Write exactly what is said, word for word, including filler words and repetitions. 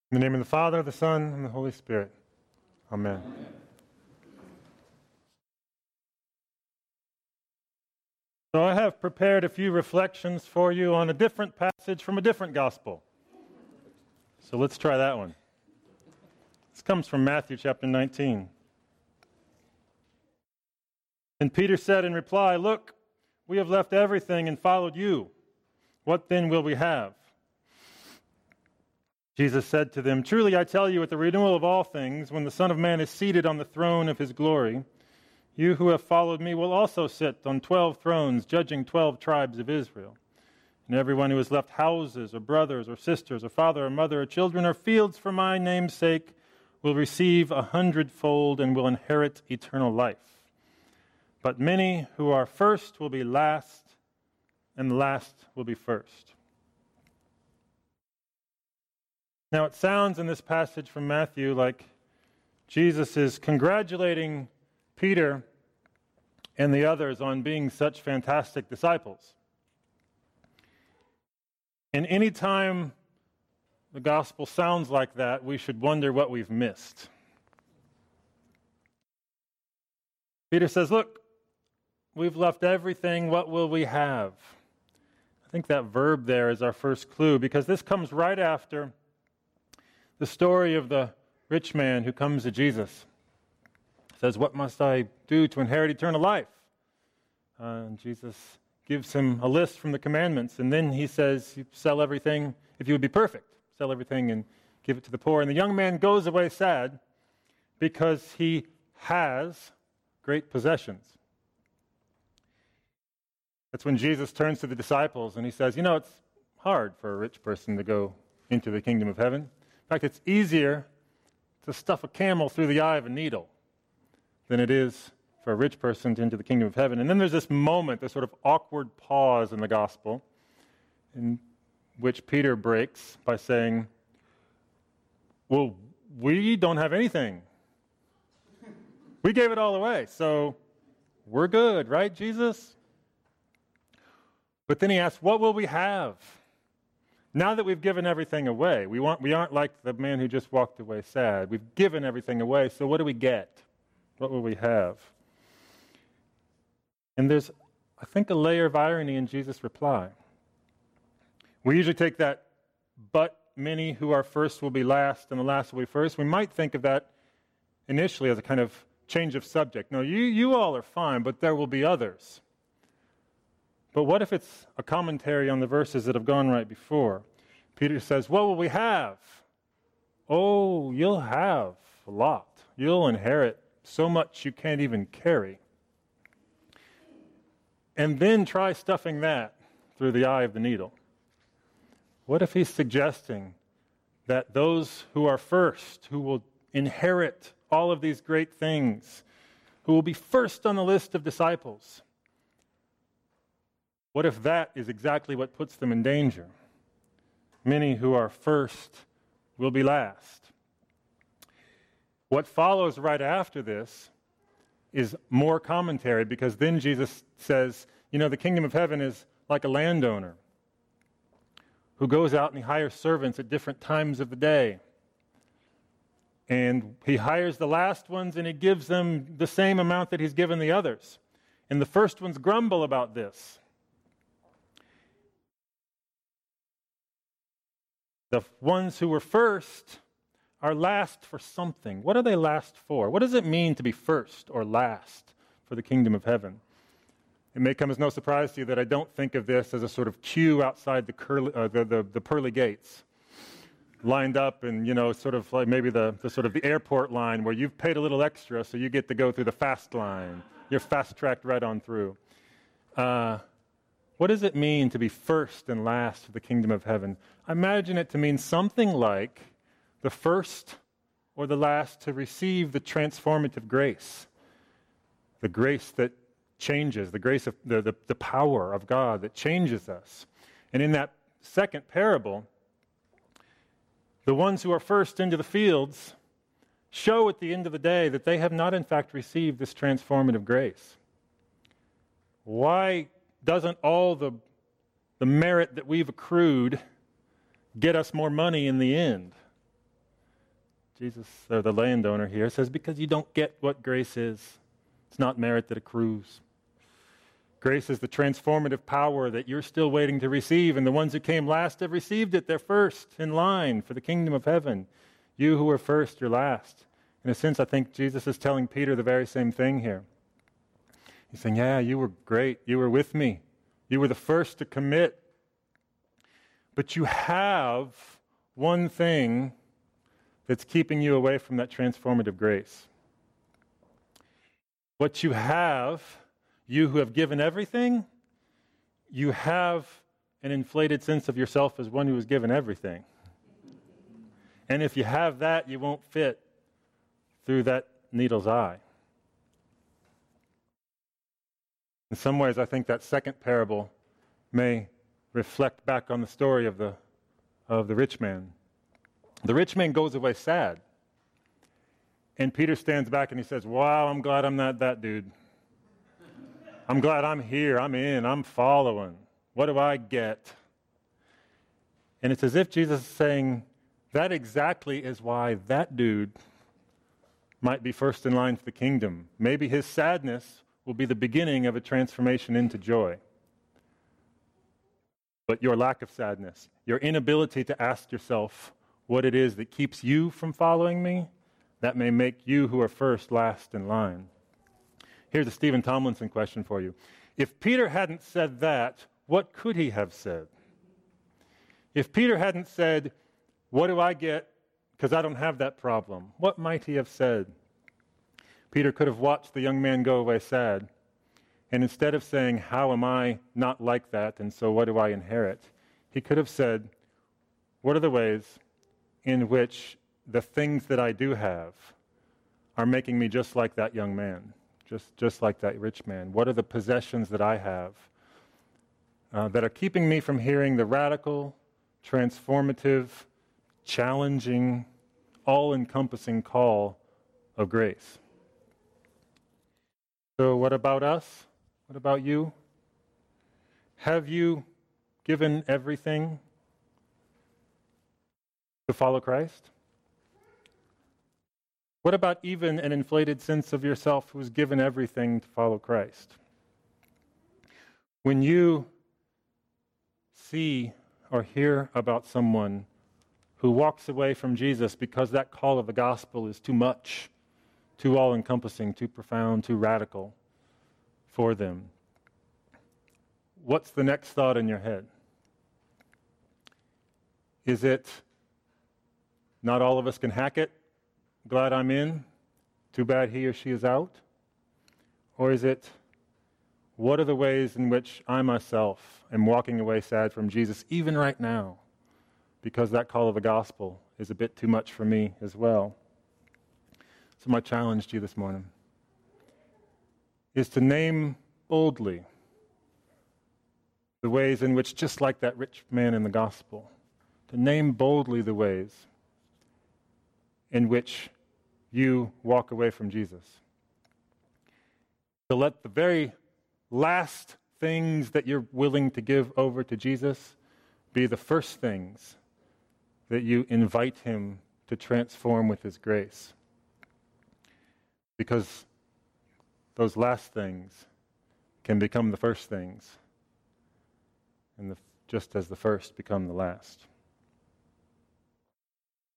In the name of the Father, the Son, and the Holy Spirit. Amen. Amen. So I have prepared a few reflections for you on a different passage from a different gospel. So let's try that one. This comes from Matthew chapter nineteen. And Peter said in reply, "Look, we have left everything and followed you. What then will we have?" Jesus said to them, "Truly I tell you, at the renewal of all things, when the Son of Man is seated on the throne of his glory, you who have followed me will also sit on twelve thrones, judging twelve tribes of Israel. And everyone who has left houses or brothers or sisters or father or mother or children or fields for my name's sake will receive a hundredfold and will inherit eternal life. But many who are first will be last, and the last will be first." Now, it sounds in this passage from Matthew like Jesus is congratulating Peter and the others on being such fantastic disciples. And any time the gospel sounds like that, we should wonder what we've missed. Peter says, "Look, we've left everything. What will we have?" I think that verb there is our first clue, because this comes right after the story of the rich man who comes to Jesus. He says, "What must I do to inherit eternal life?" Uh, and Jesus gives him a list from the commandments, and then he says, "You sell everything, if you would be perfect, sell everything and give it to the poor." And the young man goes away sad because he has great possessions. That's when Jesus turns to the disciples and he says, "You know, it's hard for a rich person to go into the kingdom of heaven. In fact, it's easier to stuff a camel through the eye of a needle than it is for a rich person to enter the kingdom of heaven." And then there's this moment, this sort of awkward pause in the gospel, in which Peter breaks by saying, "Well, we don't have anything. We gave it all away, so we're good, right, Jesus?" But then he asks, "What will we have? Now that we've given everything away," we, want, we aren't like the man who just walked away sad. We've given everything away, so what do we get? What will we have? And there's, I think, a layer of irony in Jesus' reply. We usually take that, "but many who are first will be last, and the last will be first." We might think of that initially as a kind of change of subject. No, you, you all are fine, but there will be others. But what if it's a commentary on the verses that have gone right before? Peter says, "What will we have?" Oh, you'll have a lot. You'll inherit so much you can't even carry. And then try stuffing that through the eye of the needle. What if he's suggesting that those who are first, who will inherit all of these great things, who will be first on the list of disciples, what if that is exactly what puts them in danger? Many who are first will be last. What follows right after this is more commentary, because then Jesus says, you know, the kingdom of heaven is like a landowner who goes out and he hires servants at different times of the day. And he hires the last ones and he gives them the same amount that he's given the others. And the first ones grumble about this. The ones who were first are last for something. What are they last for? What does it mean to be first or last for the kingdom of heaven? It may come as no surprise to you that I don't think of this as a sort of queue outside the, curly, uh, the, the, the pearly gates, lined up, and, you know, sort of like maybe the, the sort of the airport line where you've paid a little extra so you get to go through the fast line. You're fast-tracked right on through. Uh, what does it mean to be first and last for the kingdom of heaven? I imagine it to mean something like the first or the last to receive the transformative grace, the grace that changes, the grace of the, the, the power of God that changes us. And in that second parable, the ones who are first into the fields show at the end of the day that they have not in fact received this transformative grace. Why doesn't all the, the merit that we've accrued get us more money in the end? Jesus, or the landowner here, says, because you don't get what grace is. It's not merit that accrues. Grace is the transformative power that you're still waiting to receive, and the ones who came last have received it. They're first in line for the kingdom of heaven. You who are first, you're last. In a sense, I think Jesus is telling Peter the very same thing here. He's saying, yeah, you were great. You were with me. You were the first to commit. But you have one thing that's keeping you away from that transformative grace. What you have, you who have given everything, you have an inflated sense of yourself as one who has given everything. And if you have that, you won't fit through that needle's eye. In some ways, I think that second parable may reflect back on the story of the of the rich man. The rich man goes away sad. And Peter stands back and he says, wow, I'm glad I'm not that dude. I'm glad I'm here. I'm in. I'm following. What do I get? And it's as if Jesus is saying, that exactly is why that dude might be first in line for the kingdom. Maybe his sadness will be the beginning of a transformation into joy. But your lack of sadness, your inability to ask yourself what it is that keeps you from following me, that may make you who are first last in line. Here's a Stephen Tomlinson question for you. If Peter hadn't said that, what could he have said? If Peter hadn't said, what do I get because I don't have that problem, what might he have said? Peter could have watched the young man go away sad, and instead of saying, how am I not like that, and so what do I inherit? He could have said, what are the ways in which the things that I do have are making me just like that young man, just, just like that rich man? What are the possessions that I have uh, that are keeping me from hearing the radical, transformative, challenging, all-encompassing call of grace? So what about us? What about you? Have you given everything to follow Christ? What about even an inflated sense of yourself who's given everything to follow Christ? When you see or hear about someone who walks away from Jesus because that call of the gospel is too much, too all-encompassing, too profound, too radical for them, what's the next thought in your head? Is it, not all of us can hack it, glad I'm in, too bad he or she is out? Or is it, what are the ways in which I myself am walking away sad from Jesus, even right now, because that call of the gospel is a bit too much for me as well? So my challenge to you this morning is to name boldly the ways in which, just like that rich man in the gospel, to name boldly the ways in which you walk away from Jesus. To let the very last things that you're willing to give over to Jesus be the first things that you invite him to transform with his grace. Because those last things can become the first things, and the, just as the first become the last.